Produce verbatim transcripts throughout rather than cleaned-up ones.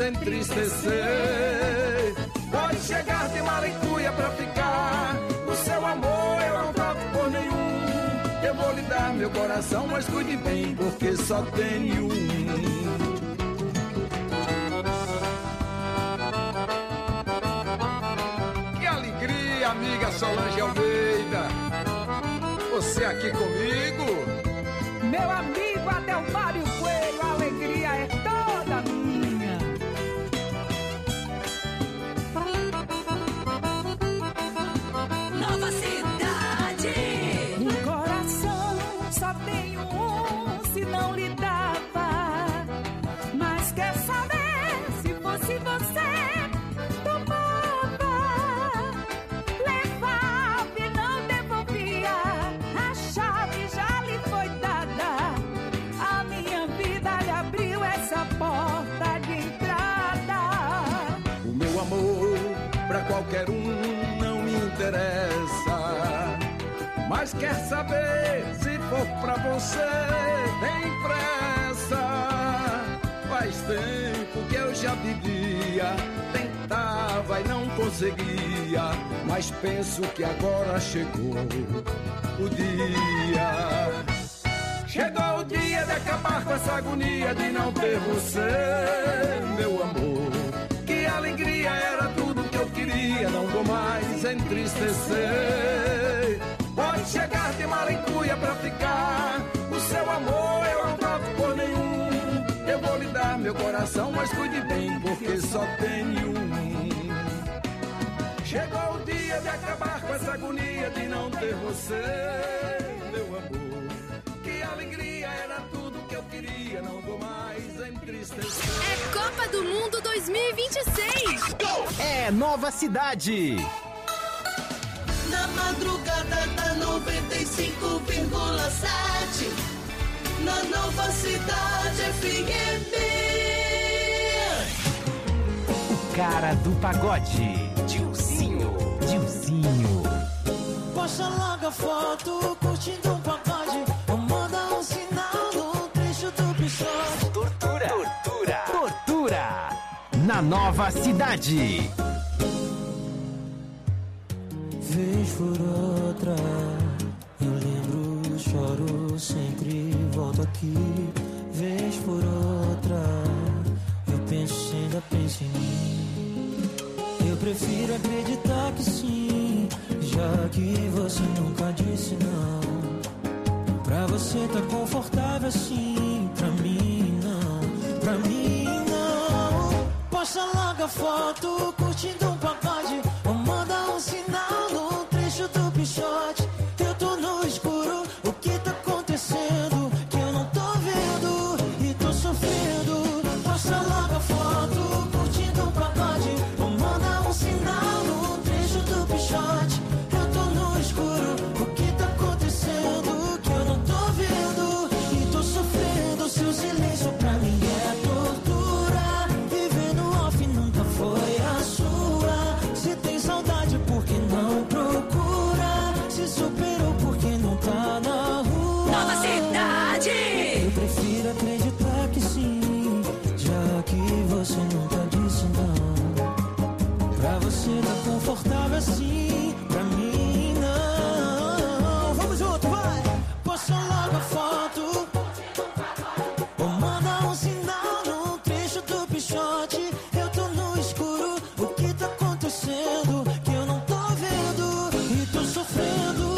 entristecer. Pode chegar de maracuia pra ficar, o seu amor eu não troco por nenhum. Eu vou lhe dar meu coração, mas cuide bem, porque só tenho um. Que alegria, amiga Solange Almeida, você aqui comigo. Meu amigo Adelmário Coelho, a alegria é toda minha. Nova Cidade. Um coração só tem um, se não lhe dava. Mas quer saber, se fosse você, tomava. Levava e não devolvia, a chave já lhe foi dada. A minha vida lhe abriu essa porta de entrada. O meu amor pra qualquer um não me interessa, mas quer saber, se for pra você, tem pressa. Faz tempo que eu já vivia, tentava e não conseguia, mas penso que agora chegou o dia. Chegou o dia de acabar com essa agonia de não ter você, meu amor. Que alegria, era tudo que eu queria, não vou mais entristecer. Pode chegar de maracuia pra ficar, o seu amor eu não troco por nenhum. Eu vou lhe dar meu coração, mas cuide bem, porque só tenho um. Chegou o dia de acabar com essa agonia de não ter você, meu amor. Que alegria, era tudo que eu queria, não vou mais entristecer. É Copa do Mundo dois mil e vinte e seis. É Nova Cidade. Na madrugada da noventa e cinco vírgula sete, na Nova Cidade F M. O cara do pagode, Dilcinho. Dilcinho. Posta logo a foto, curtindo um pagode, ou manda um sinal no trecho do bichote. Tortura. Tortura. Tortura. Na Nova Cidade. Vez por outra, eu lembro, choro, sempre volto aqui. Vez por outra, eu penso, ainda penso em mim. Eu prefiro acreditar que sim, já que você nunca disse não. Pra você tá confortável assim, pra mim não, pra mim não. Posta logo a foto, curtindo um pagode, ou manda um sinal no trecho do bichote. Eu tô no escuro, o que tá acontecendo? Que eu não tô vendo e tô sofrendo. Posta logo a foto, curtindo um pagode, ou manda um sinal no trecho do bichote. Eu tô no escuro, o que tá acontecendo? Que eu não tô vendo e tô sofrendo. Seu silêncio pra mim é tortura. Viver no off nunca foi a sua. Se tem saudade, por que não procura? Se superou, por que não tá na rua? Nova Cidade. Eu prefiro acreditar que sim, já que você nunca disse não. Pra você tá confortável assim, pra mim não. Vamos junto, vai! Posta logo a foto, ou manda um sinal no trecho do pichote. Eu tô no escuro, o que tá acontecendo? Que eu não tô vendo e tô sofrendo.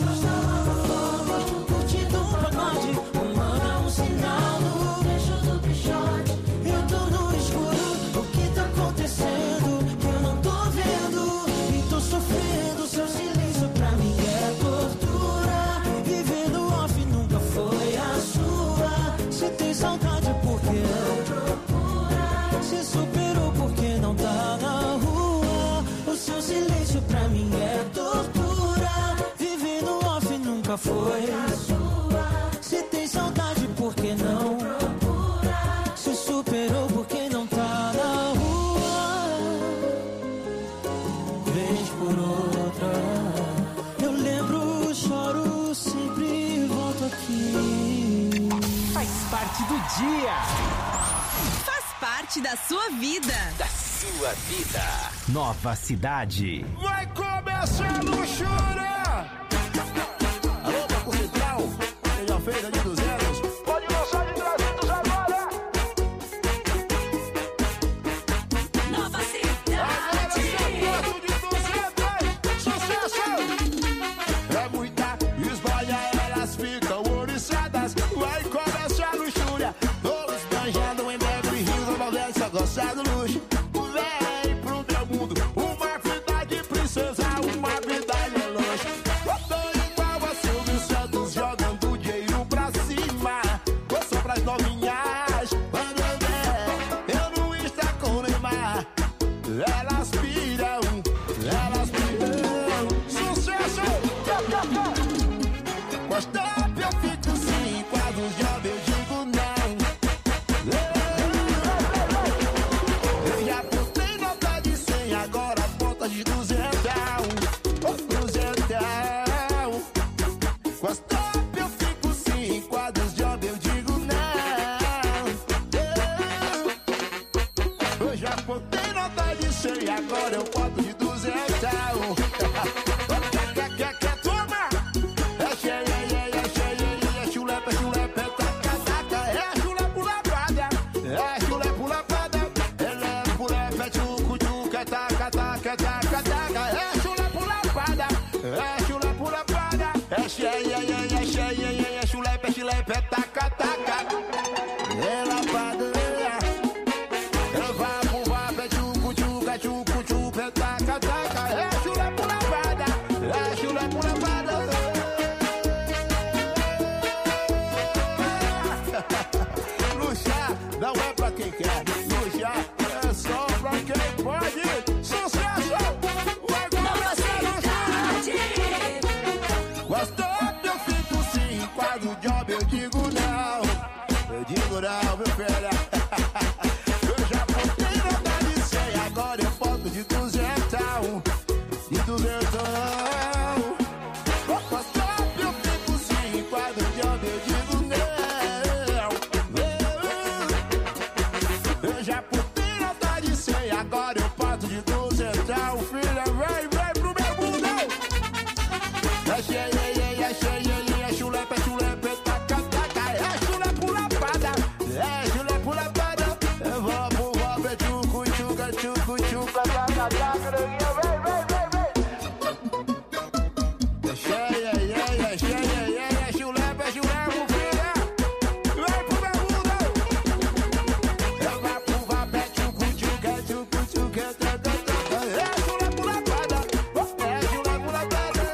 Curtindo um pagode, ou manda um sinal no trecho do pichote. Eu tô no escuro, o que tá acontecendo? Que eu não tô vendo e tô sofrendo. Seu silêncio pra mim é tortura. Viver no off nunca foi a sua. Se tem saudade, por que não procura? Se superou, por que não tá na rua? O seu silêncio pra mim é tortura. Viver no off nunca foi a sua. Se tem saudade, por que não procura? Se superou, por que não tá na rua? Vez por outra, eu lembro, choro, sempre volto aqui. Faz parte do dia. Faz parte da sua vida. Da sua vida. Nova Cidade. Vai começar a luxúria! Alô, Banco Central, seja feita de duzentos. Pode lançar de trezentos agora! Nova Cidade. Agora de duzentos, sucesso! É muita esbalha, elas ficam oriçadas. Vai começar a luxúria. Todos banjando em Beverly Hills, Nova York, só gosta do luxo. Vem pro teu mundo, uma vida de princesa, uma vida de luxo. Eu tô igual a Silvio Santos, jogando dinheiro pra cima. Vou só pras novinhas, quando eu der, eu não estou com o Neymar. Elas piram, elas piram. Sucesso! Gostop, eu fico sim, quadros jovens eu digo não. Eu já postei nota de cem, agora ponta de duzentão. Duzentão. Gostop, eu fico sim, quadros jovens eu digo não. Eu já postei nota de cem, agora eu boto de duzentão. Quer, quer, quer, toma! É cheia, é, é cheia, é chulepa, chulepa, taca, taca. É chulepa, lapada, é chulepa, lapada. Ela é pulepa, tchucu, tchuca, taca, taca, taca, taca. É chulepa, lapada, é chulepa, lapada. É cheia, é, é cheia, é chulepa, chulepa, taca, taca. É lapada, ela vai pro vapo, é tchucu, tchuca, tchucu, tchuca, taca, taca. É chulepa, lapada, é chulepa, lapada. Luxar não é pra quem quer, luxar é só pra quem pode. Sucesso! Vai começar a luxar! Gostou? Eu fico sim, quase o job eu digo não. Eu digo não, meu filho. Eu já botei nota de cem, agora eu boto de duzentão. De duzentão. Gostou? Eu fico sim, quase o job eu digo não. Eu já botei nota de cem, agora eu boto de duzentão. Filha, vem, vem pro meu mundo. É cheia, é, é cheia, é chulepa, é chulepa, taca, taca. É chulepa, lapada, é chulepa, lapada. Eu vou pro vó, é tchucu, tchuca, tchucu, tchuca, taca, taca. Vem, vem, vem, vem. É cheia, é, é cheia, é, é chulepa, é chulepa, filha. Vem pro meu mundo. Eu vou pro vó, é tchucu, tchuca, tchucu, tchuca, taca, taca. É chulepa, lapada, é chulepa, lapada.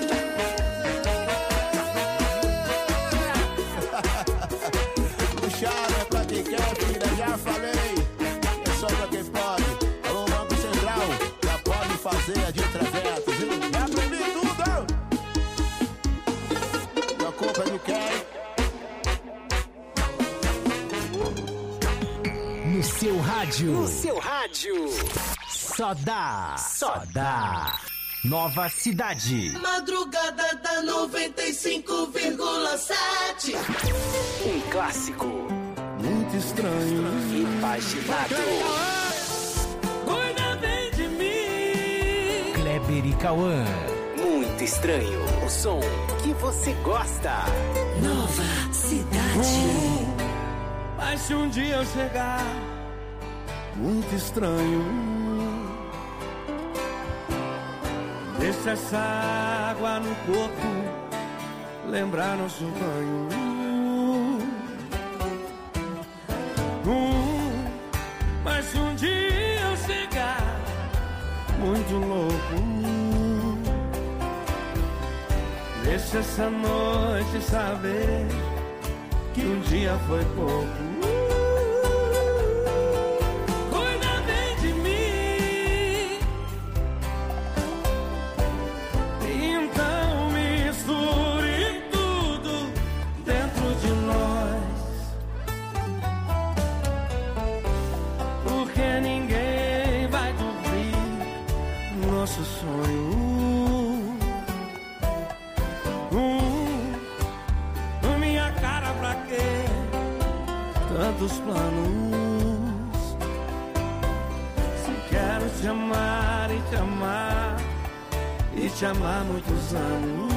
Luxar é pra quem quer, filha, já falei. É só pra quem pode. Alô, Banco Central, já pode fazer a de trezentos, viu? Já aprendi tudo! A culpa é de quem? No seu rádio. No seu rádio. Só dá. Só dá. Nova Cidade. Madrugada da noventa e cinco vírgula sete. Um clássico. Muito estranho. Imaginado. Cuida bem de mim. Kleber e Cauã. Muito estranho. O som que você gosta. Nova Cidade. Mas se um dia eu chegar, Muito estranho. deixa essa água no corpo lembrar nosso banho. Hum, mas se um dia eu chegar muito louco, deixa essa noite saber que um dia foi pouco. Cuida bem de mim, então misture tudo dentro de nós, porque ninguém vai dormir nosso sonho. Hum, minha cara, pra quê tantos planos? te amar e te amar e te amar muitos anos.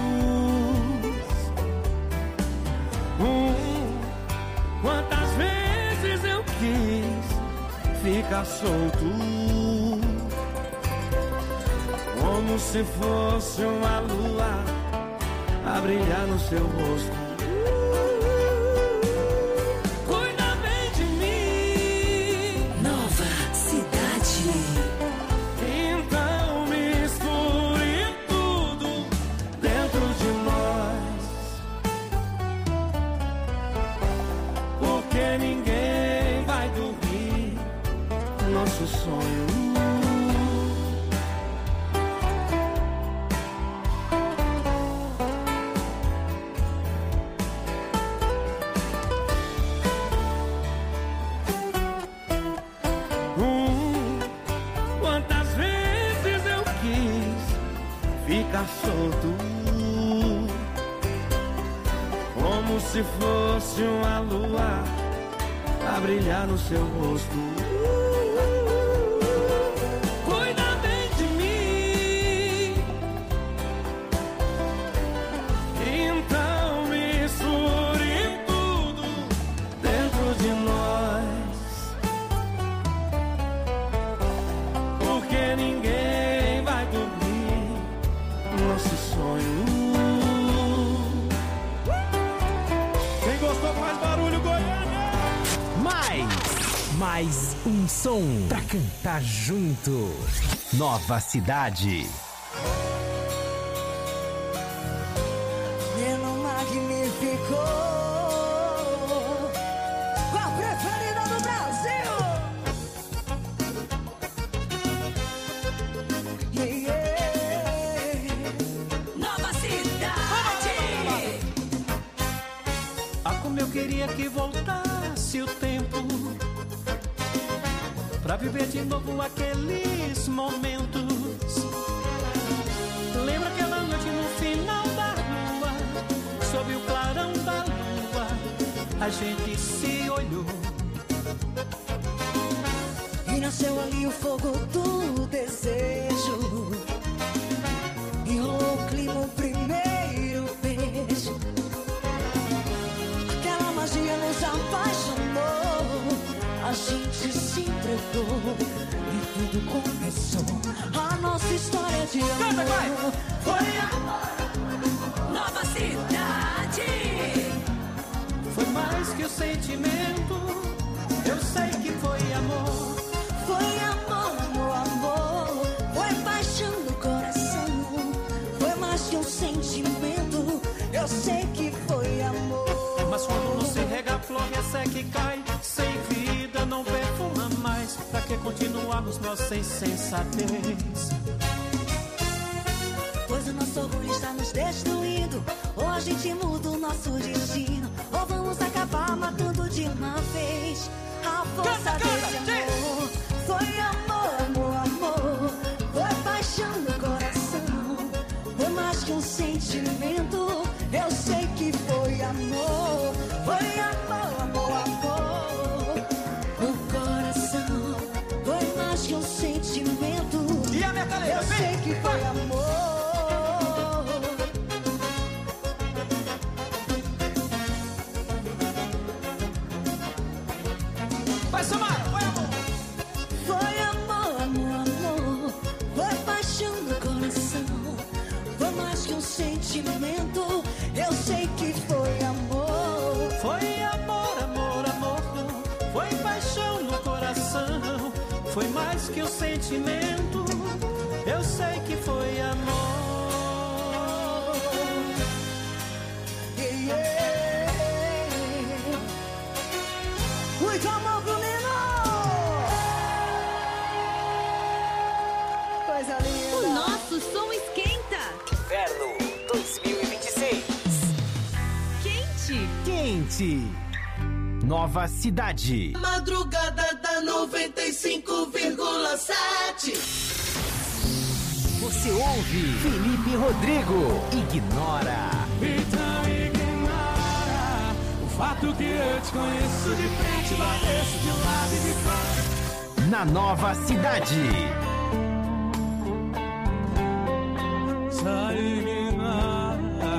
Hum, quantas vezes eu quis ficar solto, como se fosse uma lua a brilhar no seu rosto. Nosso sonho. Hum, quantas vezes eu quis ficar solto, como se fosse uma lua a brilhar no seu rosto. Mais um som pra cantar junto. Nova Cidade. Neno magnífico, a preferida do Brasil. Yeah, yeah. Nova Cidade. Ah, como eu queria que voltasse o tempo pra viver de novo aqueles momentos. Lembra aquela noite no final da lua, sob o clarão da lua, a gente se olhou e nasceu ali o fogo do desejo, e rolou o clima, o primeiro beijo. Aquela magia nos apaixonou, a gente se entregou e tudo começou. A nossa história de amor foi amor. Nova Cidade. Foi mais que o sentimento, eu sei que foi amor. Foi amor, amor, amor. Foi paixão no coração. Foi mais que um sentimento, eu sei que foi amor. Mas quando você rega a flor e a seca e cai, sem vida não perfuma mais. Pra que continuarmos nós sem sensatez? Pois o nosso orgulho está nos destruindo. Ou a gente muda o nosso destino, ou vamos acabar matando de uma vez a força canta, desse canta, amor. Foi amor, amor, amor. Foi paixão no coração. Foi mais que um sentimento, eu sei que foi amor. Foi amor, amor, amor. No coração. Foi mais que um sentimento, e a metaleira, eu vem, sei que foi amor. Vai, Samara, foi amor. Foi amor, amor, amor. Foi paixão no coração. Foi mais que um sentimento, eu sei que foi amor. Foi amor, amor, amor. Foi paixão no coração. Foi mais que um sentimento, eu sei que foi amor. Yeah, yeah. Muito amor pro menor. Coisa linda. O nosso som esquenta. Inverno dois mil e vinte e seis. Quente. Quente. Nova Cidade. Madrugada da noventa e cinco vírgula sete. Você ouve Felipe Rodrigo. Ignora. Então ignora o fato que eu te conheço de frente, balanço de lado e de fora. Na Nova Cidade. só ignora.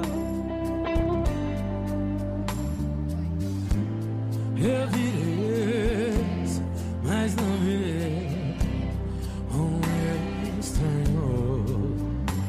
Eu virei, mas não virei um estranho.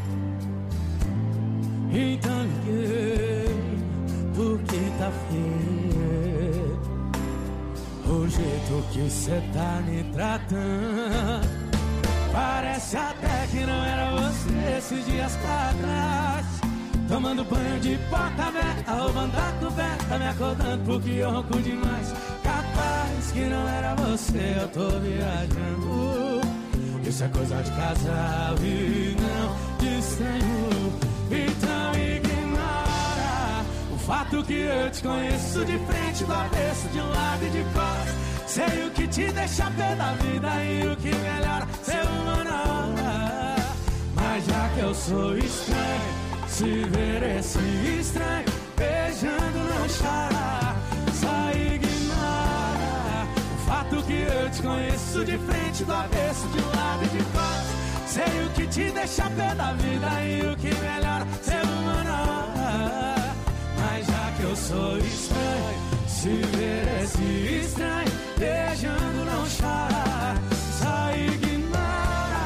Então liguei, porque tá feio o jeito que cê tá me tratando. Parece até que não era você esses dias pra trás. Tomando banho de porta aberta, roubando a coberta, me acordando porque eu ronco demais. Capaz que não era você, eu tô viajando. Isso é coisa de casal e não de estranho. Então ignora o fato que eu te conheço de frente, do avesso, de um lado e de costas. Sei o que te deixa pé da vida e o que melhora ser uma na hora. Mas já que eu sou estranho, se ver esse estranho beijando não chora. Só ignora o fato que eu te conheço de frente, do avesso, de um lado e de costas. Sei o que te deixa pé da vida e o que melhora ser uma na hora. Mas já que eu sou estranho, se ver esse estranho beijando não chora. Só ignora,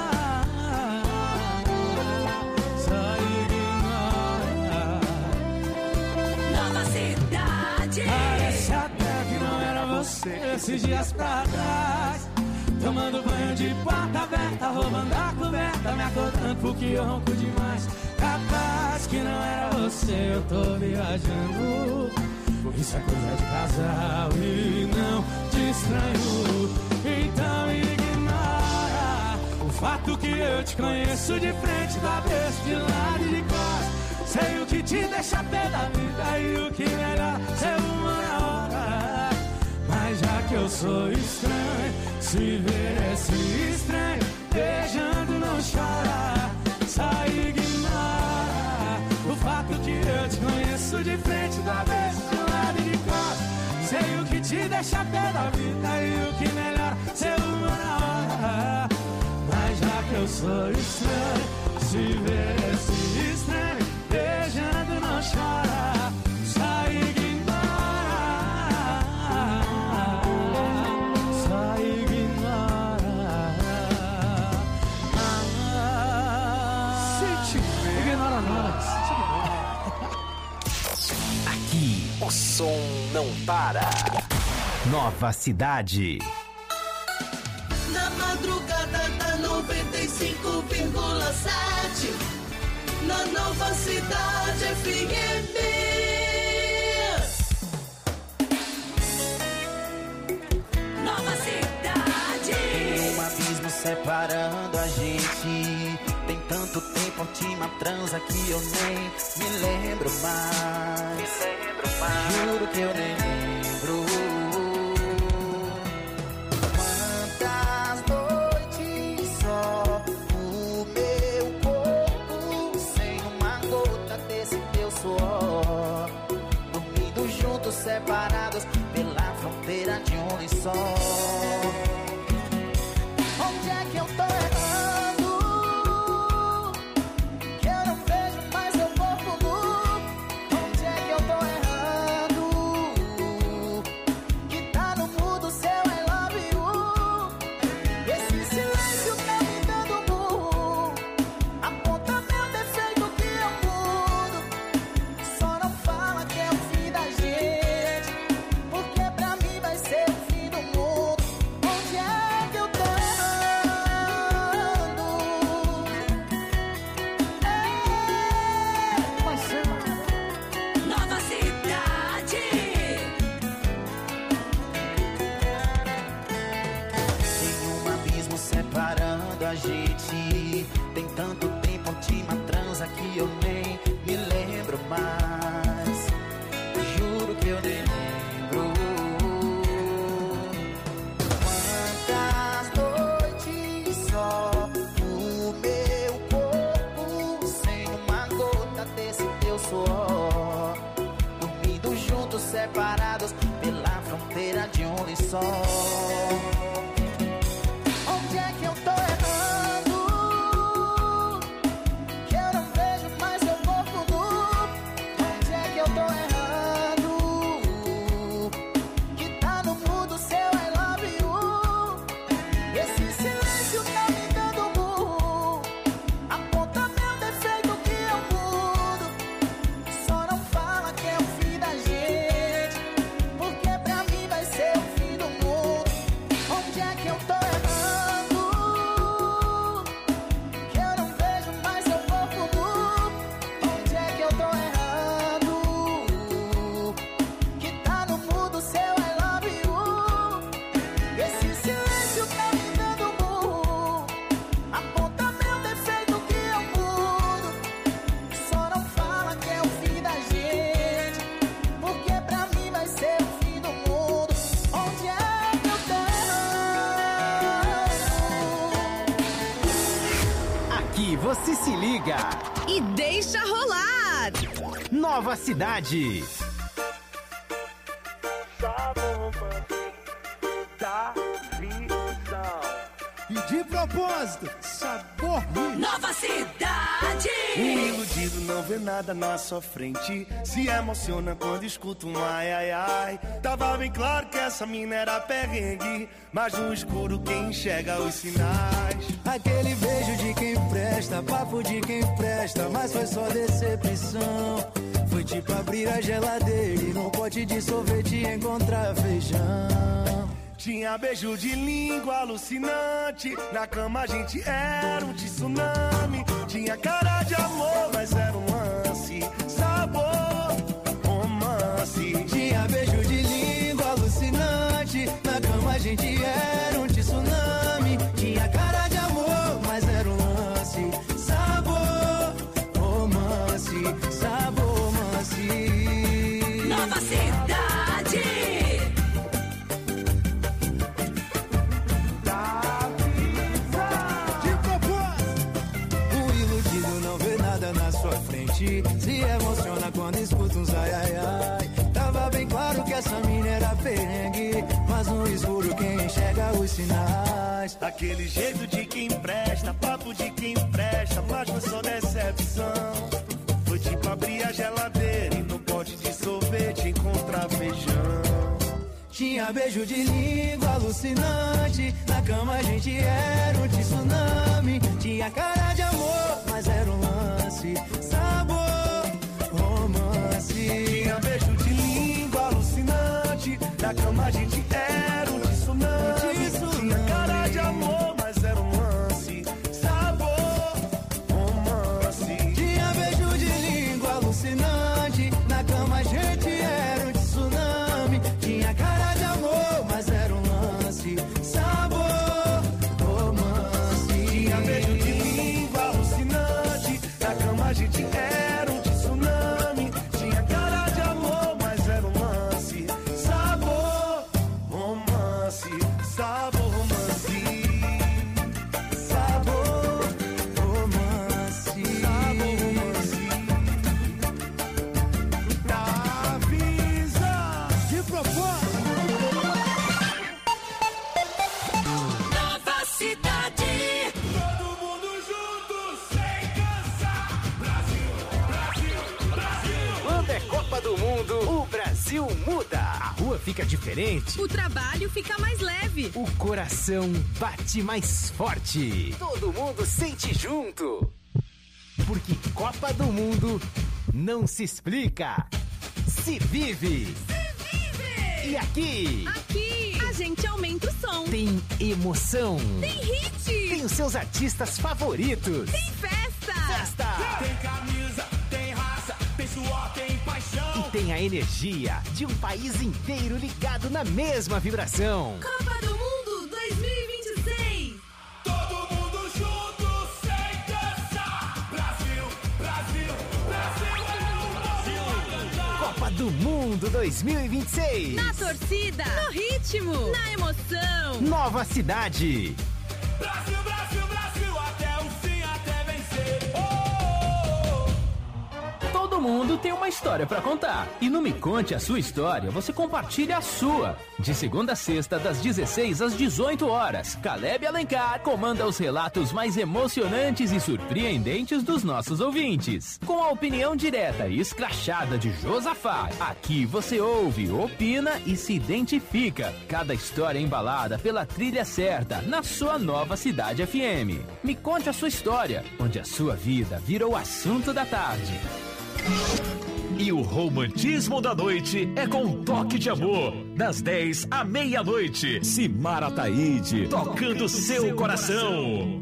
só ignora. Nova Cidade. Parece até que não era você esses dias pra trás. Tomando banho de porta aberta, roubando a coberta, me acordando porque eu ronco demais. Capaz que não era você, eu tô viajando. Isso é coisa de casal e não de estranho. Então ignora o fato que eu te conheço de frente, do avesso, de lado e de costas. Sei o que te deixa pé da vida e o que melhor ser uma na hora. Mas já que eu sou estranho, se ver esse estranho beijando não chora. Só ignora o fato que eu te conheço de frente, do avesso, de lado e de costas. Sei o que te deixa pé da vida e o que melhor ser uma na hora. Mas já que eu sou estranho, se ver esse estranho beijando não chora. Só ignora, só ignora. Sente, ignora nós. Aqui o som não para. Nova Cidade. Na madrugada da noventa e cinco vírgula sete, na Nova Cidade F M. Nova Cidade. Um abismo separando a gente. Tem tanto tempo, última transa que eu nem me lembro mais. Me lembro mais. Juro que eu nem lembro. Quantas noites só o meu corpo sem uma gota desse teu suor, dormindo juntos, separados pela fronteira de um lençol. Onde é que eu tô errando? Que eu não vejo mais seu corpo nu. Onde é que eu tô errando? Que tá no mudo seu I love you. Esse silêncio tá me dando burro. Aponta meu defeito que eu mudo. Só não fala que é o fim da gente, porque pra mim vai ser o fim do mundo. Onde é que eu tô errando? É, vai ser Nova Cidade. Tem um abismo separando a gente. Tem tanto tempo, última transa que eu nem me lembro mais. Juro que eu nem lembro. Quantas noites só o meu corpo sem uma gota desse teu suor, dormindo juntos, separados pela fronteira de um lençol. Onde é que eu tô errando? Você se liga e deixa rolar. Nova Cidade. E de propósito, sabor Rio. Nova Cidade. Um iludido não vê nada na sua frente, se emociona quando escuta um ai ai ai. Tava bem claro que essa mina era perrengue, mas no escuro quem enxerga os sinais. Aquele beijo de quem presta, papo de quem presta, mas foi só decepção. Foi tipo abrir a geladeira e num pote de sorvete encontrar feijão. Tinha beijo de língua alucinante, na cama a gente era um tsunami. Tinha cara de amor, mas era um lance, sabor, romance. Tinha beijo de língua alucinante, na cama a gente era um tsunami. Tinha cara de amor, mas era um lance, sabor, romance, sabor, romance. Nova Cidade. Se emociona quando escuta uns ai ai ai. Tava bem claro que essa mina era perrengue, mas no escuro quem enxerga os sinais. Aquele jeito de quem presta, papo de quem presta, mas foi só decepção. Foi tipo abrir a geladeira e no pote de sorvete encontrar feijão. Tinha beijo de língua alucinante, na cama a gente era um tsunami. Tinha cara de amor, mas era um lance, sabor, romance. Tinha beijo de língua alucinante, na cama a gente era um tsunami. Tinha cara de amor, mas era um lance, sabor, romance. Tinha beijo de língua alucinante, na cama a gente era um tsunami. Tinha cara de amor, mas era um lance, sabor, romance. Tinha beijo de língua alucinante, na cama a gente era um tsunami. Tinha cara de amor, mas era um lance, sabor, romance, sabor, romance. Sabor, romance, sabor, romance. Avisa de propósito. Nova Cidade. Todo mundo junto, sem cansar. Brasil, Brasil, Brasil. Quando é Copa do Mundo, o Brasil muda. A rua fica diferente. O trabalho fica mais leve. O coração bate mais forte. Todo mundo sente junto. Porque Copa do Mundo não se explica, se vive. Se vive! E aqui Aqui a gente aumenta o som. tem emoção. Tem hit. Tem os seus artistas favoritos. Tem festa. Festa! Tem camisa, tem raça, tem suor, tem paixão. E tem a energia de um país inteiro ligado na mesma vibração. Copa do Mundo dois mil e vinte e seis. Todo mundo junto, sem cansar. Brasil, Brasil, Brasil, é o Brasil a cantar. Copa do Mundo dois mil e vinte e seis. Na torcida. No ritmo. Na emoção. Nova Cidade. Brasil, Brasil, Brasil, até o fim, até vencer. Oh, oh, oh. Todo mundo tem uma história pra contar. E no Me Conte a Sua História, você compartilha a sua. De segunda a sexta, das dezesseis às dezoito horas, Caleb Alencar comanda os relatos mais emocionantes e surpreendentes dos nossos ouvintes. Com a opinião direta e escrachada de Josafá, aqui você ouve, opina e se identifica. Cada história embalada pela trilha certa, na sua Nova Cidade F M. Me Conte a Sua História, onde a sua vida vira o assunto da tarde. E o romantismo da noite é com um toque de amor. Das dez à meia-noite, Simara Taíde, tocando seu coração.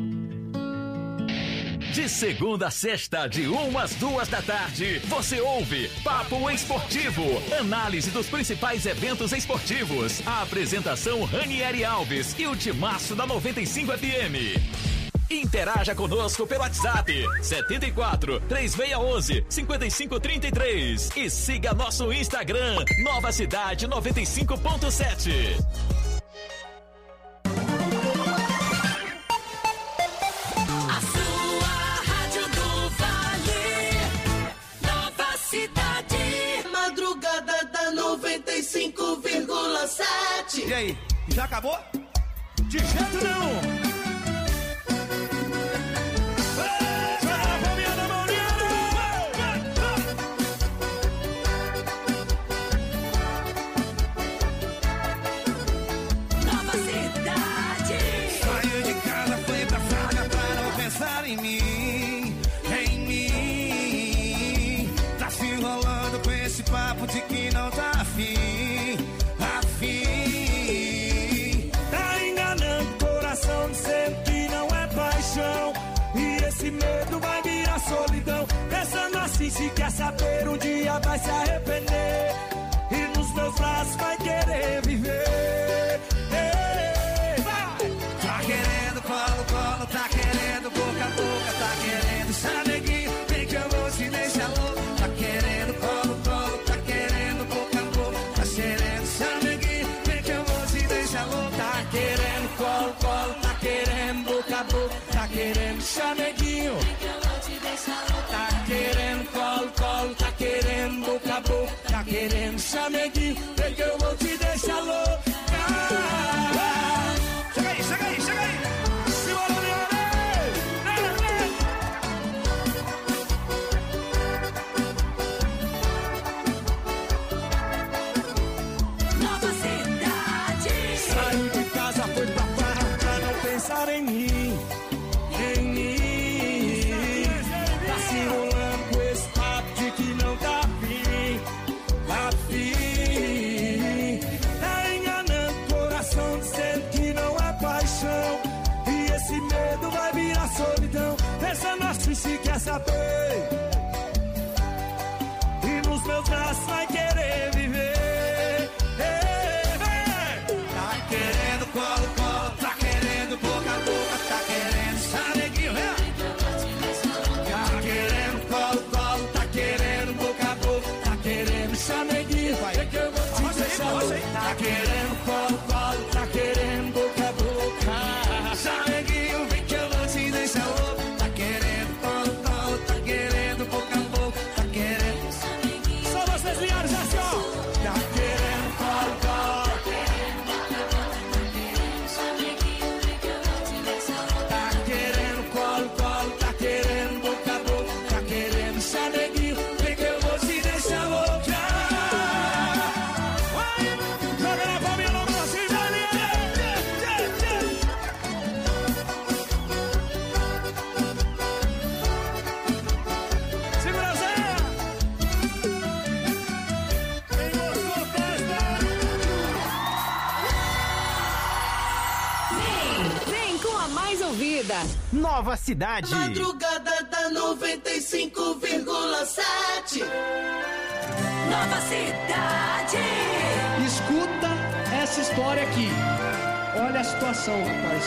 De segunda a sexta, de uma às duas da tarde, você ouve Papo Esportivo, análise dos principais eventos esportivos. A apresentação Ranieri Alves e o timaço da noventa e cinco F M. Interaja conosco pelo WhatsApp setenta e quatro, três seis um um, cinco cinco três três e siga nosso Instagram Nova Cidade noventa e cinco ponto sete. A sua Cidade. E aí, já acabou? De jeito nenhum. Nova Cidade. Saiu de casa, foi pra praia pra não pensar em mim, em mim. Tá se enrolando com esse papo de que não tá afim, afim. Tá enganando o coração dizendo que não é paixão. E esse medo vai virar solidão. Pensando assim, se quer saber, um dia vai se arrepender. E nos meus braços vai querer viver. Ei, vai! Tá querendo colo, colo, tá querendo boca a boca, tá querendo chameguinho, vem que eu vou te deixar louco. Tá querendo colo, colo, tá querendo boca a boca, tá querendo chameguinho, vem que eu vou te deixar louco. Tá querendo colo, colo, tá querendo boca a boca, tá querendo chameguinho, vem que eu vou te deixar louco. Tá querendo colo, colo, tá querendo boca a boca, tá querendo chameguinho, vem que eu vou te deixar louco. Chega aí, chega aí, chega aí. Segura, Nova Cidade. Saiu de casa, foi pra farra pra não pensar em mim, em mim. Tá se enrolando com esse papo de que não tá afim, afim. Tá enganando o coração dizendo que não é paixão. E esse medo vai virar solidão. Pensando assim, se quer saber. E nos meus braços vai querer viver. Ei, ei. Tá querendo colo, colo, tá querendo boca a boca, tá querendo chameguinho, é? Tá querendo colo, colo, tá querendo boca a boca, tá querendo chameguinho, vai que eu vou te deixar louco. Tá querendo colo, colo, tá querendo boca a boca, chameguinho, vem que eu vou te deixar louco. Tá querendo colo, colo, tá querendo boca a boca, tá querendo chameguinho. Só vocês ligados assim, ó. Tá querendo colo, colo. Tá querendo colo, colo, tá querendo boca a boca, tá querendo chameguinho, vem que eu vou te deixar louca. Vai, joga na palminha no braço e vai ali. Segura, Zé. Quem gostou, faz Vem com a mais ouvida. Nova Cidade. Madrugada da noventa e cinco vírgula sete. Nova Cidade. Escuta essa história aqui. Olha a situação, rapaz.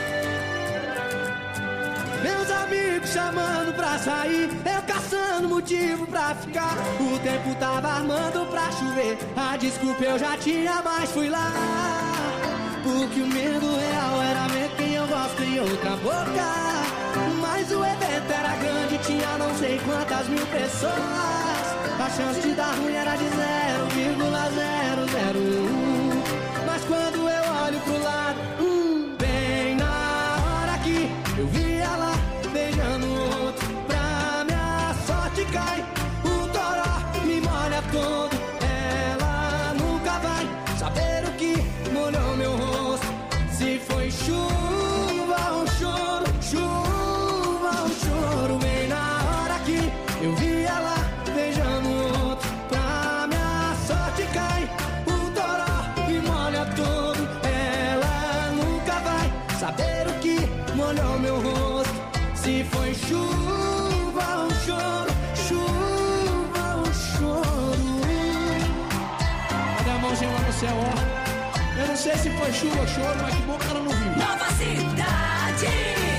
Meus amigos chamando pra sair, eu caçando motivo pra ficar. O tempo tava armando pra chover, a desculpa eu já tinha, mas fui lá. Porque o medo real era ver quem eu gosto em outra boca. Mas o evento era grande, tinha não sei quantas mil pessoas. A chance de dar ruim era de zero vírgula zero zero um. Mas quando eu olho pro lado, hum, bem na hora que eu vi ela beijando o outro, pra minha sorte cai o toró, me molha todo. Ela nunca vai saber o que molhou meu rosto. Se foi chuva ou choro, chuva ou choro. Bem na hora que eu vi ela beijando o outro, pra minha sorte cai o toró, me molha todo. Ela nunca vai saber o que molhou meu rosto. Se foi chuva ou choro, chuva ou choro. Olha a mãozinha lá no céu, ó. Eu não sei se foi chuva ou choro, mas que bom que ela não viu. Nova Cidade.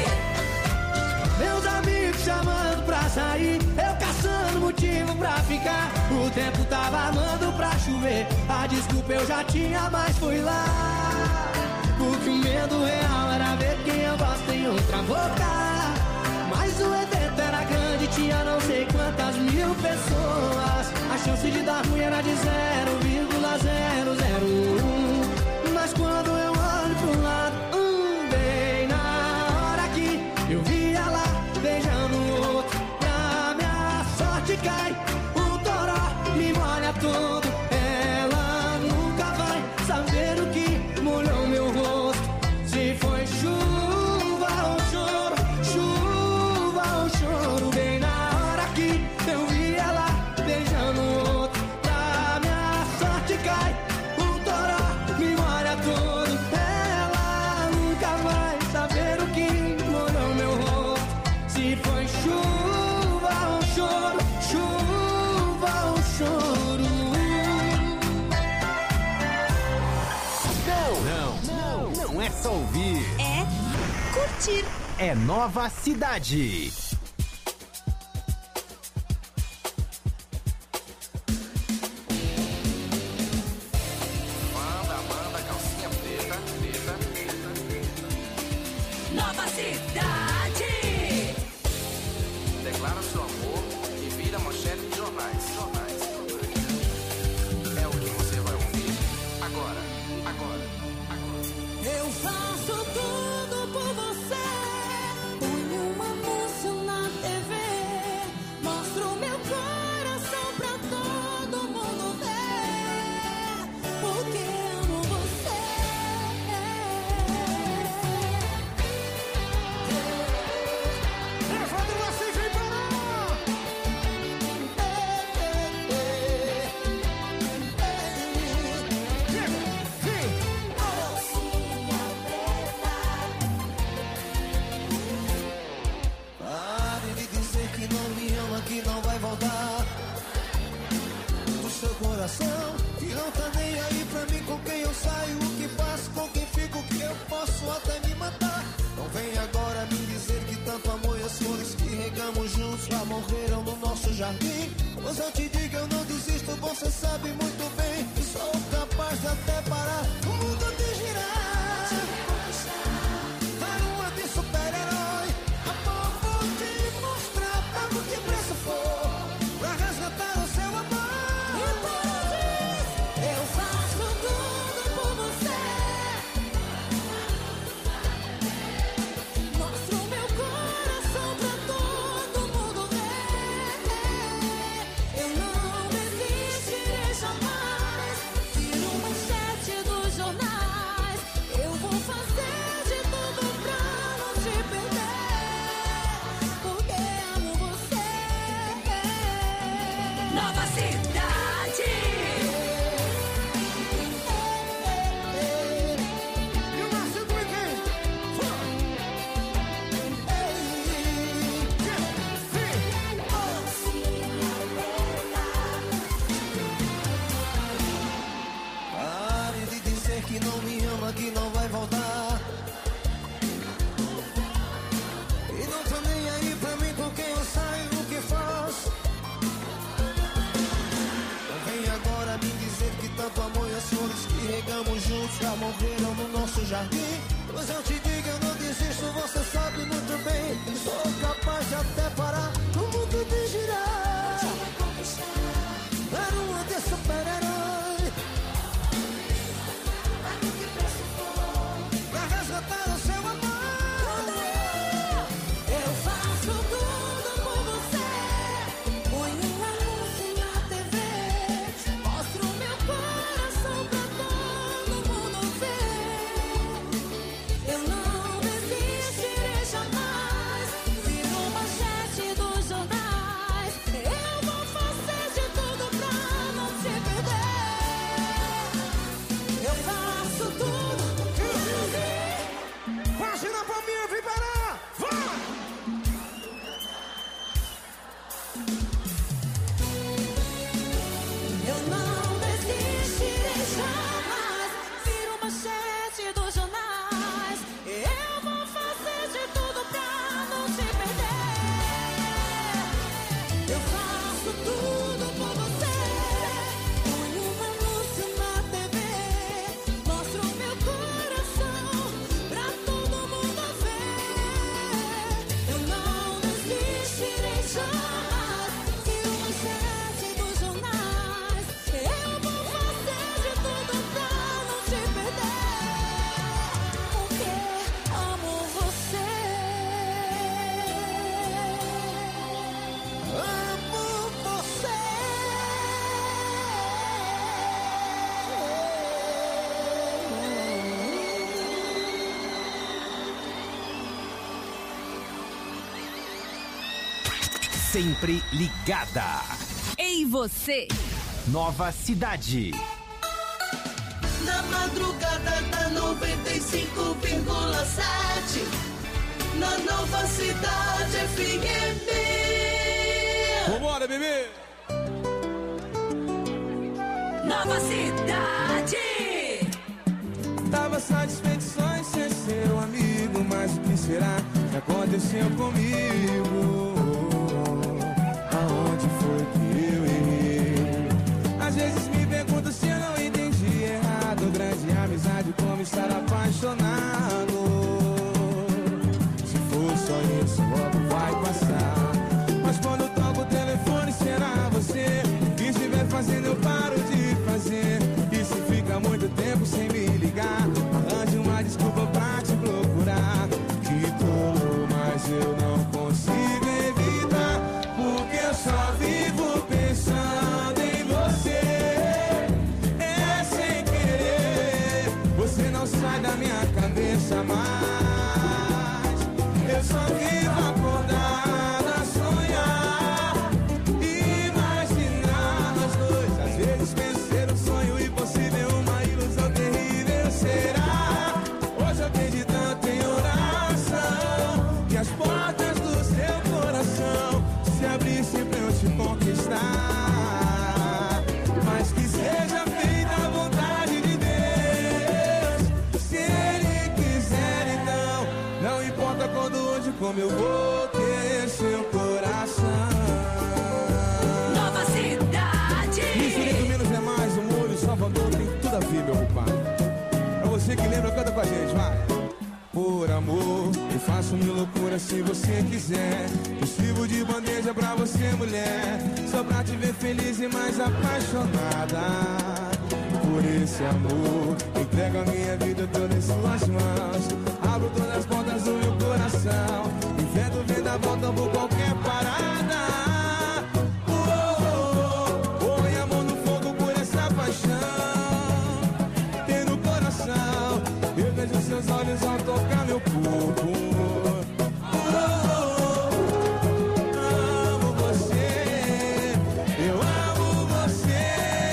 Meus amigos chamando pra sair, eu caçando motivo pra ficar. O tempo tava armando pra chover, a desculpa eu já tinha, mas fui lá. Porque o medo real era ver quem eu gosto em outra boca. Mas o evento era grande, tinha não sei quantas mil pessoas. A chance de dar ruim era de zero vírgula zero zero um. Não, não, não é só ouvir. É curtir. É Nova Cidade. Manda, manda, calcinha preta, preta, preta. Nova Cidade. Declara seu amor e vira manchete de jornais. Jornais, jornais. É o que você vai ouvir agora, agora, agora. Eu faço tudo por você. Ponho um anúncio na T V. Mostro meu coração pra todo mundo ver. Porque amo você. Levando você, vem para lá. Pare de dizer que não me ama, que não vai voltar do seu coração, que não tá nem aí pra mim, com quem eu saio, o que faço, com quem fico, que eu posso até me matar. Não vem agora me dizer que tanto amor e as flores que regamos juntos já morreram no nosso jardim. Mas eu te digo, eu não desisto, você sabe muito bem que sou capaz de até parar o mundo de girar. Vai uma de super-herói, amor, vou te mostrar, pago que preço for, pra resgatar o seu amor. Eu faço tudo por você. Mostro meu coração pra todo mundo ver. Eu não desistirei jamais. Tiro manchete dos jornais. Eu vou fazer de tudo pra não te perder. Porque amo você. Nova Cidade. E o Márcio Quique. Pare de dizer que não me ama, que não vai voltar. E não tá nem aí pra mim, com quem eu saio, o que faço. Não vem agora me dizer que tanto amor e as flores que regamos juntos já morreram no nosso jardim. Mas eu te digo, eu não desisto, você sabe muito bem que sou capaz de até parar o mundo de girar. Era uma de super-herói, pra resgatar o seu amor. Eu faço tudo por você. Ponho um anúncio na T V. Mostro meu coração pra todo mundo ver. Eu não desistirei jamais. Viro manchete dos jornais. Eu vou fazer de tudo pra não te perder. Eu faço tudo por você. Vagina pra mim, vem para lá. Vai! Eu não desistirei jamais. Viro manchete dos jornais. Eu vou fazer de tudo pra não te perder. Eu faço tudo por você. Ponho um anúncio na T V. Mostro meu coração pra todo mundo ver. Eu não desistirei jamais. Viro manchete dos jornais. Eu vou fazer de tudo pra não te perder. Porque amo você. Amo você. Sempre ligada. Ei, você! Nova Cidade. Na madrugada da noventa e cinco vírgula sete. Na Nova Cidade F M. Vambora, bebê! Nova Cidade. Tava estava satisfeito só em ser seu amigo. Mas o que será que aconteceu comigo? Aonde foi que eu errei? Às vezes me pergunto se eu não entendi errado. Grande amizade, como estar apaixonado. Se for só isso, logo vai passar. Mas quando toco o telefone, será você? E se estiver fazendo, eu paro de fazer. E se fica muito tempo sem me ligar, arranje uma desculpa pra te procurar. Que tolo, mas eu não consigo evitar, porque eu só vivo pensando em você. É sem querer, você não sai da minha cabeça mais. Eu só vivo acordado a sonhar, imaginar nós dois. Às vezes penso ser um sonho impossível, uma ilusão terrível. Será? Hoje eu perdi tanto em oração, que as portas do seu coração se abrissem pra eu te conquistar. Mas que seja feita a vontade de Deus. Se Ele quiser, então não importa quando, onde, como eu vou ter seu coração. Nova cidade. Infinito menos é mais, o molho Salvador tem tudo a ver, meu compadre. Pra você que lembra, canta com a gente, vai. Por amor, eu faço mil loucuras se você quiser. Eu sirvo de bandeja pra você, mulher, só pra te ver feliz e mais apaixonada. Por esse amor, entrego a minha vida toda em suas mãos. Abro todas as portas do meu coração. Invento vendaval, por qualquer parada. Oh, oh, oh, põe a mão no fogo por essa paixão. Tem no coração, eu vejo seus olhos ao tocar meu corpo. Oh, oh, oh, amo você, eu amo você.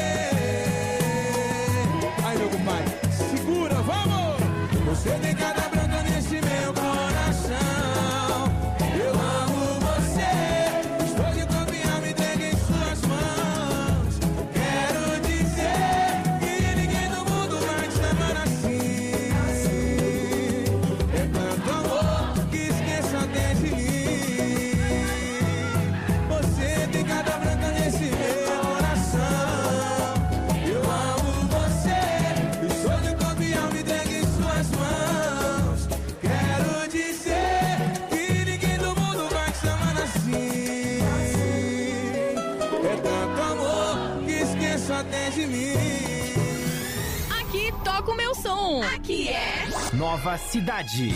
Aí, meu compadre, segura, vamos! Você tem cada branca nesse meu coração. Eu amo você, estou de confiar, me entregue em suas mãos. Quero dizer que ninguém no mundo vai te amar assim. É tanto amor que esqueço até de mim. Você tem cada branca nesse meu coração. Eu amo você, estou de confiar, me entregue em suas mãos. Quero dizer que ninguém no mundo vai te amar assim. É tanto amor que esqueço até de mim. Aqui toca o meu som. Aqui é Nova Cidade.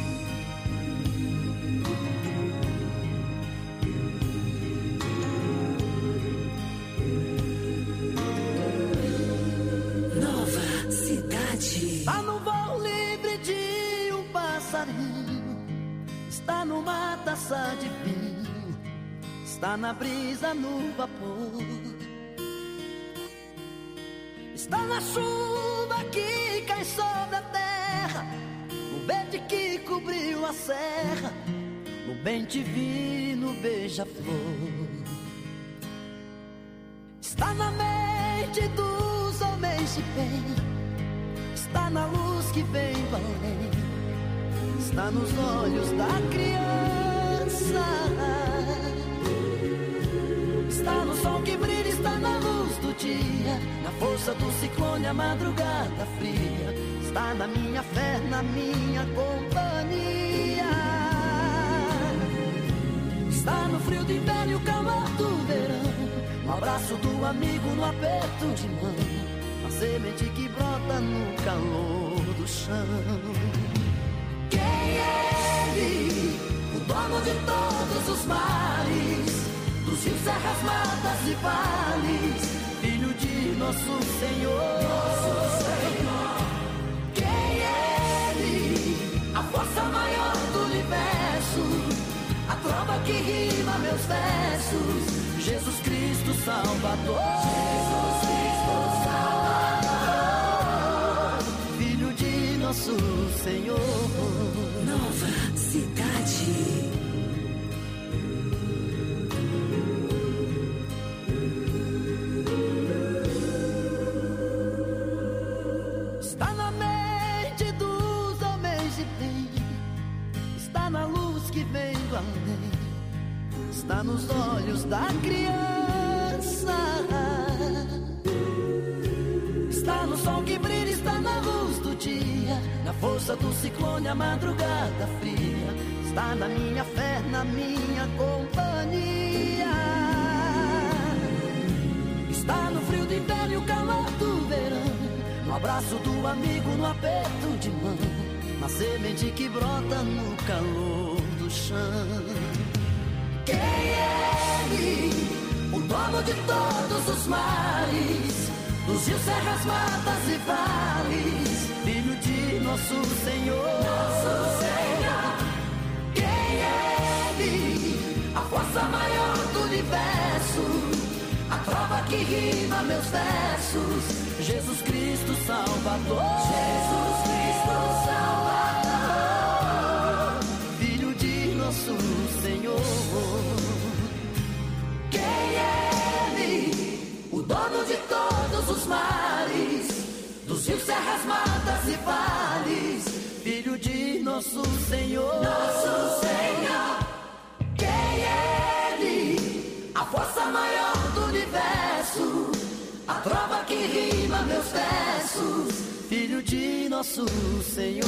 Nova cidade. Está no voo livre de um passarinho, está numa taça de vinho, está na brisa no vapor, está na chuva que cai sobre a terra, no verde que cobriu a serra, no bem divino beija-flor. Está na mente dos homens de bem, está na luz que vem do além, está nos olhos da criança, está no sol que brilha, está na luz do dia, na força do ciclone, a madrugada fria, está na minha fé, na minha companhia, está no frio do inverno e o calor do verão, no abraço do amigo, no aperto de mão, a semente que brota no calor do chão. Quem é ele? O dono de todos os mares, dos rios, serras, matas e vales, filho de nosso Senhor. Nosso Senhor. Quem é ele? A força maior do universo, a trova que rima meus versos, Jesus Cristo Salvador. Jesus Cristo Salvador, filho de nosso Senhor. Nova cidade. Está na mente está nos olhos da criança, está no sol que brilha, está na luz do dia, na força do ciclone, a madrugada fria, está na minha fé, na minha companhia, está no frio do inverno e o calor do verão, no abraço do amigo, no aperto de mão, na semente que brota no calor do chão. Quem é Ele, o dono de todos os mares, dos rios, serras, matas e vales, filho de nosso Senhor. Nosso Senhor. Quem é Ele, a força maior do universo, a trova que rima meus versos, Jesus Cristo Salvador. Jesus Cristo Salvador, filho de nosso Senhor. Quem é Ele, o dono de todos os mares, dos rios, serras, matas e vales, filho de nosso Senhor. Nosso Senhor. Quem é Ele, a força maior do universo, a trova que rima meus versos, filho de nosso Senhor.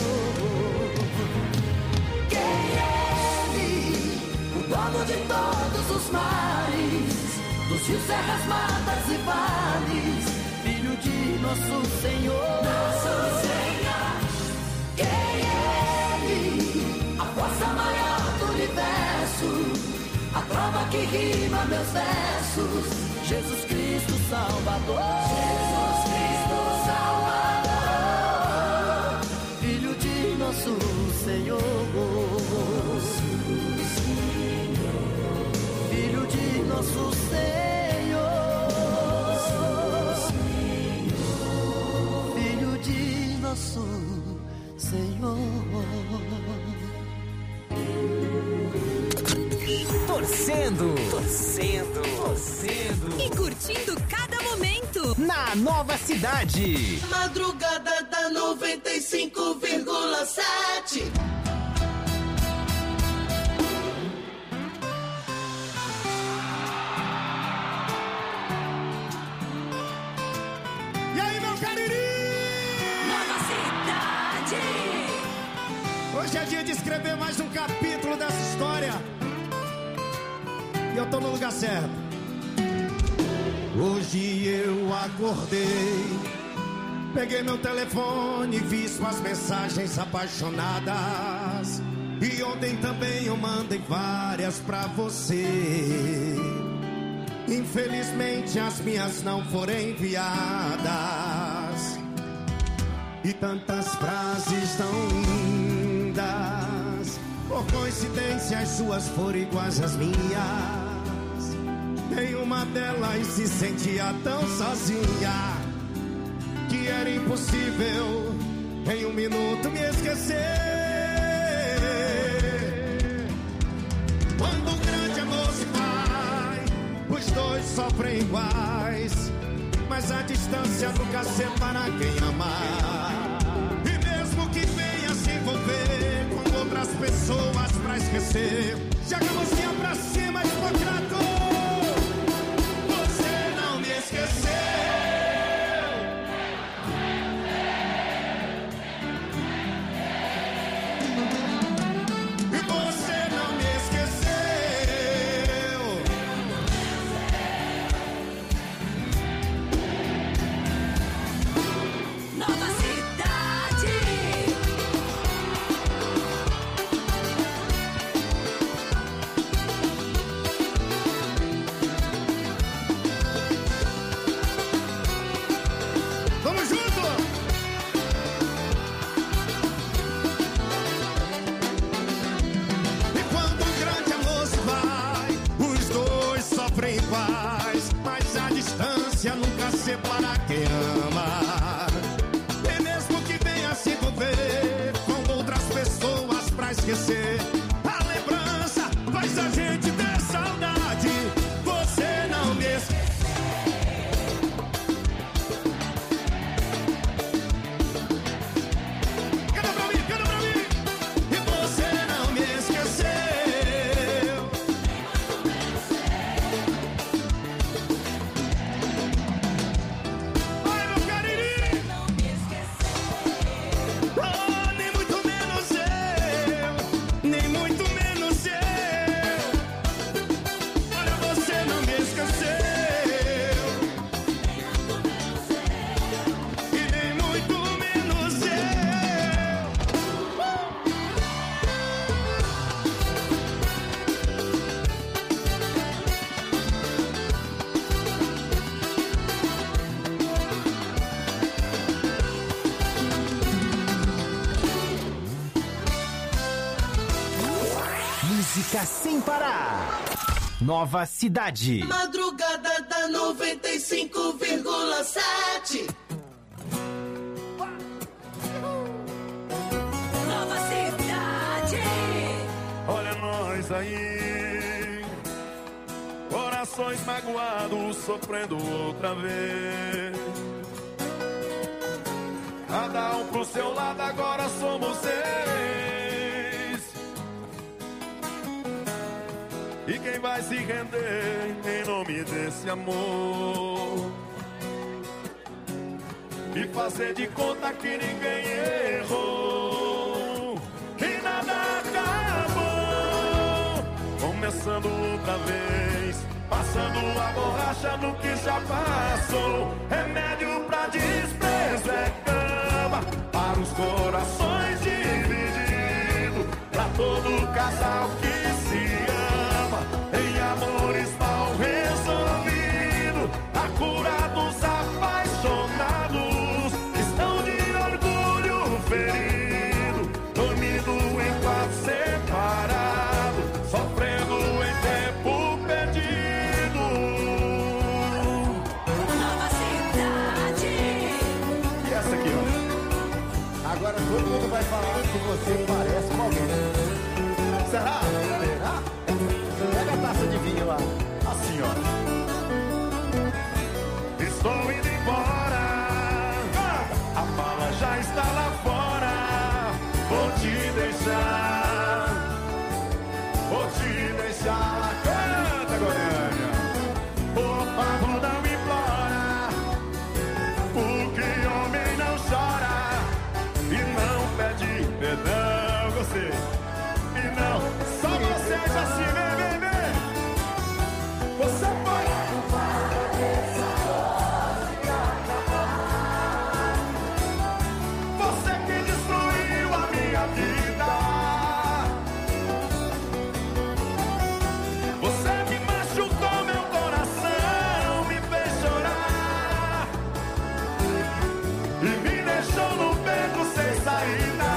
Quem é Ele, o dono de todos os mares, dos rios, serras, matas e vales, filho de nosso Senhor. Nosso Senhor. Quem é Ele, a força maior do universo, a trova que rima meus versos, Jesus Cristo Salvador. Jesus Cristo Salvador, filho de nosso Senhor. Filho de nosso Senhor. Filho de nosso Senhor. Torcendo, torcendo, torcendo e curtindo cada momento na nova cidade. Madrugada da noventa e cinco vírgula sete. E aí, meu Cariri? Nova cidade. Hoje é dia de escrever mais um capítulo dessa história. E eu tô no lugar certo. Hoje eu acordei, peguei meu telefone, vi suas mensagens apaixonadas. E ontem também eu mandei várias pra você. Infelizmente as minhas não foram enviadas. E tantas frases tão lindas, por coincidência as suas foram iguais às minhas. Nenhuma delas se sentia tão sozinha que era impossível em um minuto me esquecer. Quando um grande amor se vai, os dois sofrem iguais, mas a distância nunca separa quem ama. E mesmo que venha se envolver com outras pessoas pra esquecer, joga a mãozinha pra cima, hipocrato. Você não me esqueceu. E você não me esqueceu. Nova cidade. Vamos junto! E quando um grande amor se vai, os dois sofrem iguais, mas a distância nunca separa quem ama. E mesmo que venha se envolver com outras pessoas pra esquecer, a lembrança faz a gente ter saudade. Você não me esqueceu. Canta pra mim, canta pra mim. E você não me esqueceu. Música sem parar. Nova Cidade. Madrugada da noventa e cinco vírgula sete. Nova Cidade. Olha nós aí, corações magoados sofrendo outra vez. Cada um pro seu lado, agora somos seis. E quem vai se render em nome desse amor? E fazer de conta que ninguém errou, que nada acabou. Começando outra vez, passando a borracha no que já passou. Remédio pra desprezo é cama para os corações divididos, pra todo casal que se ama em amores mal resolvidos. A cura dos apaixonados estão de orgulho ferido, dormindo em quarto separado, sofrendo em tempo perdido. Nova Cidade. E essa aqui, ó. Agora todo mundo vai falar que você parece com alguém. Será? Será? Pega a taça de vinho lá. Assim, ó. Estou indo embora, a mala já está lá fora. Vou te deixar, vou te deixar. Canta, Goiânia. Por favor, não implora, porque homem não chora e não pede perdão. Você e não, só você já se vê, bebê. Você pode. Você que destruiu a minha vida, você que machucou meu coração, me fez chorar e me deixou no beco sem saída.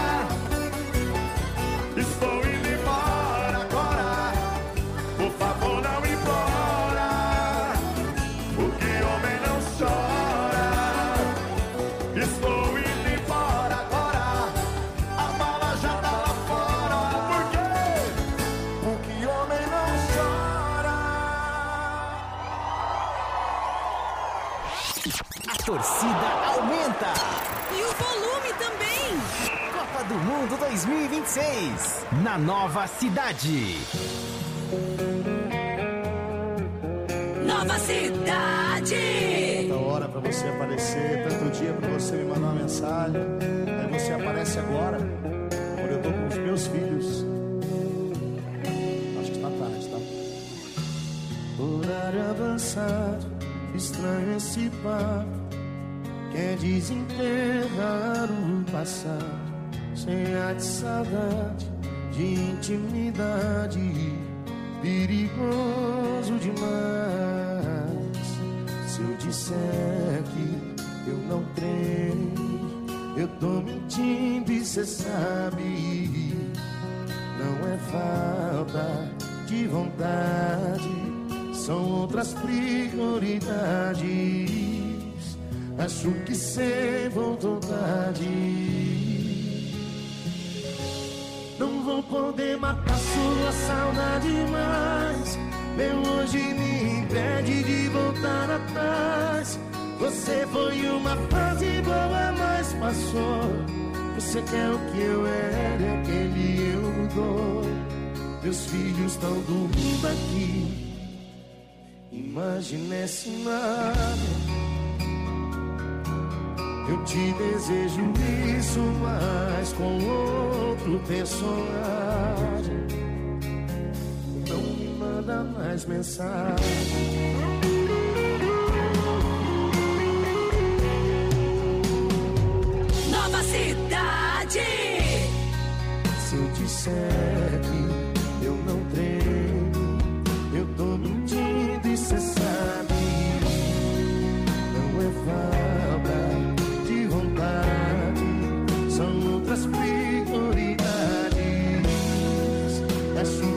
Estou indo embora agora, por favor não implora, porque homem não chora. Estou indo embora agora, a bala já tá lá fora. Por quê? Porque homem não chora. A torcida aumenta. E o volume também. Copa do Mundo dois mil e vinte e seis. Na Nova Cidade. Nova Cidade. Tanta hora pra você aparecer, tanto dia pra você me mandar uma mensagem. Aí você aparece agora, quando eu tô com os meus filhos. Acho que tá tarde, tá? Horário avançado, estranho esse papo. Quer desenterrar o passado, sem ar de saudade, de intimidade, perigoso demais. Se eu disser que eu não creio, eu tô mentindo e cê sabe. Não é falta de vontade, são outras prioridades. Acho que cê voltou tarde. Não vou poder matar sua saudade mais. Meu hoje me impede de voltar atrás. Você foi uma fase boa, mas passou. Você quer o que eu era e aquele eu mudou. Meus filhos estão dormindo aqui. Imagina esse nada. Eu te desejo isso, mas com outro personagem. Não me manda mais mensagem. Nova Cidade. Se eu disser que eu não treino, eu tô mentindo e cê sabe. Não é falta de vontade, são outras prioridades. É sua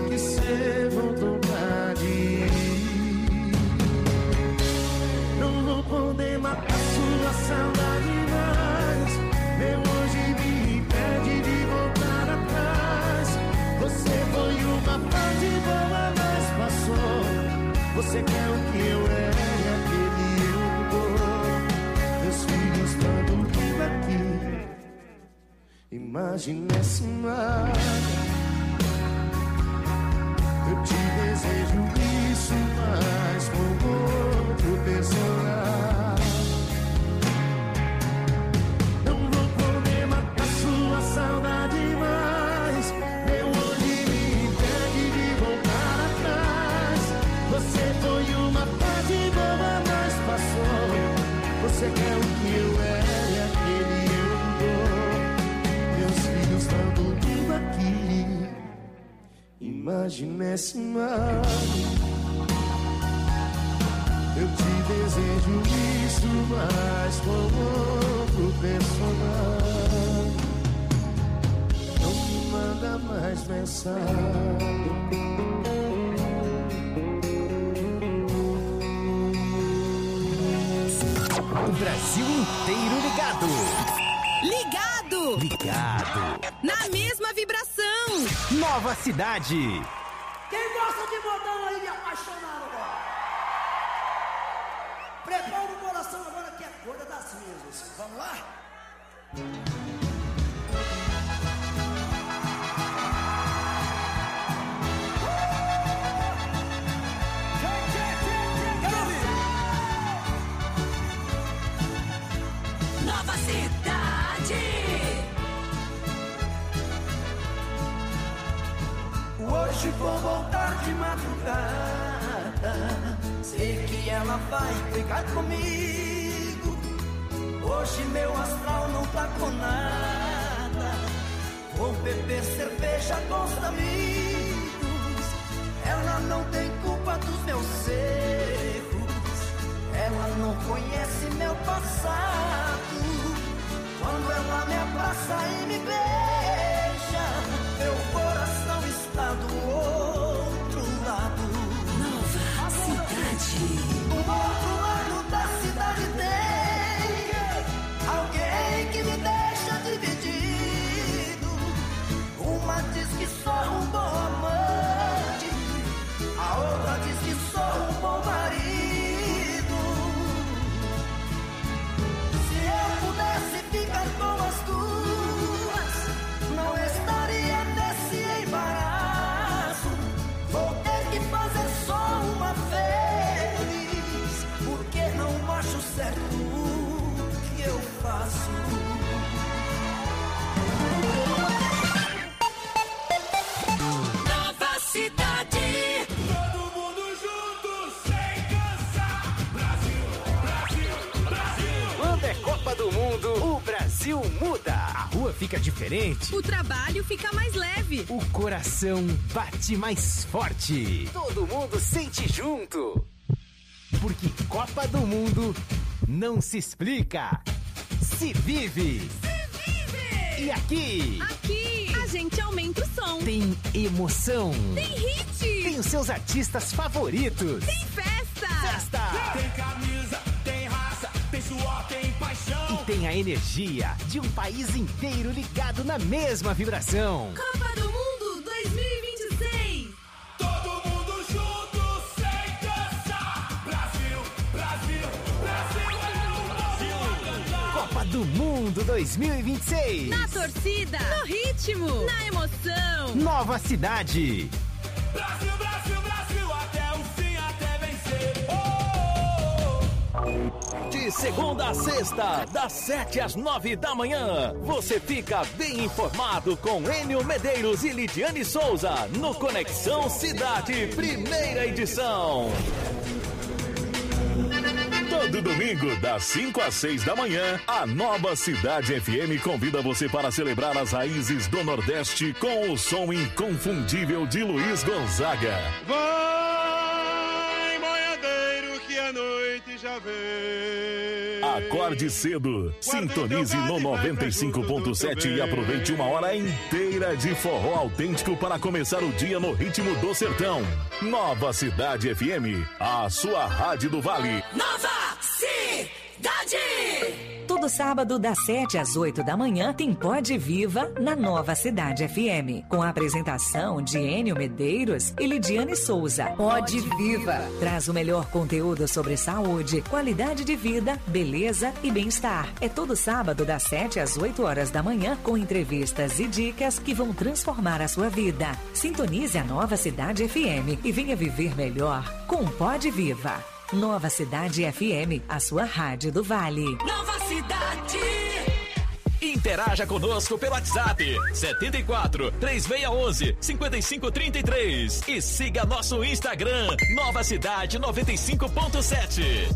Você quer o que eu era e aquele eu dou. Meus filhos estão dormindo aqui. Imagina esse mar. Eu te desejo isso, mas com outro personagem. Não vou poder matar sua saudade mais. Meu olho me impede de voltar atrás. Você foi uma parte boa, mas passou. Você quer o que eu era e aquele eu dou. Meus filhos estão dormindo aqui. Imagina esse mar. Eu te desejo isso, mas com outro personagem. Não me manda mais mensagem. O Brasil inteiro ligado. Ligado! Ligado. Na mesma vibração. Nova Cidade. Quem gosta de modão aí, de apaixonado agora? Prepara o coração agora que é coisa das mesas. Vamos lá? Nova Cidade. Hoje vou voltar de madrugada. Sei que ela vai ficar comigo. Hoje meu astral não tá com nada. Vou beber cerveja com os amigos. Ela não tem culpa dos meus erros. Ela não conhece meu passado. Quando ela me abraça e me beija, meu coração está do outro lado. Nova Cidade. Do outro lado da cidade tem alguém que me deixa dividido. Uma diz que sou um bom amante, a outra diz que sou um bom marido. Se eu pudesse ficar com as duas, não estaria nesse embaraço. Vou ter que fazer só uma vez, porque não acho certo o que eu faço. Nova Cidade. Todo mundo junto, sem cansar. Brasil, Brasil, Brasil. Quando é Copa do Mundo, o Brasil muda. A rua fica diferente. O trabalho fica mais leve. O coração bate mais forte. Todo mundo sente junto. Porque Copa do Mundo não se explica, se vive. Se vive! E aqui? Aqui! A gente aumenta o som. Tem emoção. Tem hit. Tem os seus artistas favoritos. Tem festa. Festa! Tem camisa, tem raça, tem suor, tem paixão. E tem a energia de um país inteiro ligado na mesma vibração. Copa do Mundo dois mil e vinte e seis. Todo mundo junto, sem cansar. Brasil, Brasil, Brasil é o Brasil a cantar. Copa do Mundo dois mil e vinte e seis. Na torcida, no ritmo, na emoção. Nova Cidade. Brasil, Brasil, Brasil, até o fim, até vencer. Oh, oh, oh. De segunda a sexta, das sete às nove da manhã, você fica bem informado com Enio Medeiros e Lidiane Souza no Conexão Cidade, primeira edição. Todo domingo, das cinco às seis da manhã, a Nova Cidade F M convida você para celebrar as raízes do Nordeste com o som inconfundível de Luiz Gonzaga. Vai, boiadeiro, que a noite já vem. Acorde cedo, sintonize no noventa e cinco ponto sete e aproveite uma hora inteira de forró autêntico para começar o dia no ritmo do sertão. Nova Cidade F M, a sua rádio do Vale. Nova Cidade. Todo Todo sábado, das sete às oito da manhã, tem Pode Viva na Nova Cidade F M. Com a apresentação de Enio Medeiros e Lidiane Souza. Pode Viva traz o melhor conteúdo sobre saúde, qualidade de vida, beleza e bem-estar. É todo sábado, das sete às oito horas da manhã, com entrevistas e dicas que vão transformar a sua vida. Sintonize a Nova Cidade F M e venha viver melhor com Pode Viva. Nova Cidade F M, a sua rádio do Vale. Nova Cidade. Interaja conosco pelo WhatsApp setenta e quatro, três seis um um, cinco cinco três três e siga nosso Instagram Nova Cidade noventa e cinco ponto sete.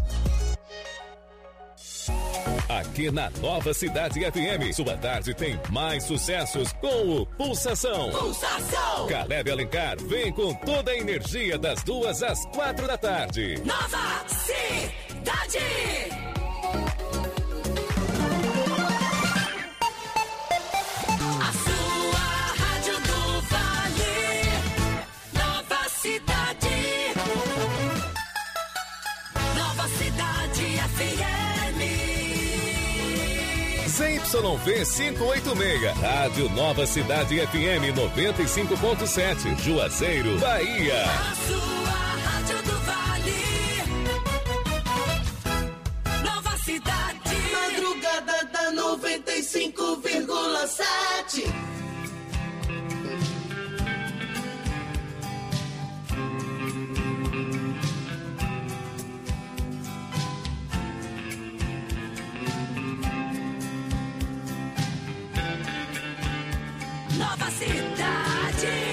Aqui na Nova Cidade F M, sua tarde tem mais sucessos com o Pulsação. Pulsação. Caleb Alencar vem com toda a energia das duas às quatro da tarde. Nova Cidade. A sua rádio do Vale. Nova Cidade. Nova Cidade F M. Z Y V quinhentos e oitenta e seis, Rádio Nova Cidade F M noventa e cinco ponto sete, Juazeiro, Bahia. A sua rádio do Vale. Nova Cidade. Madrugada da noventa e cinco vírgula sete. Nova Cidade.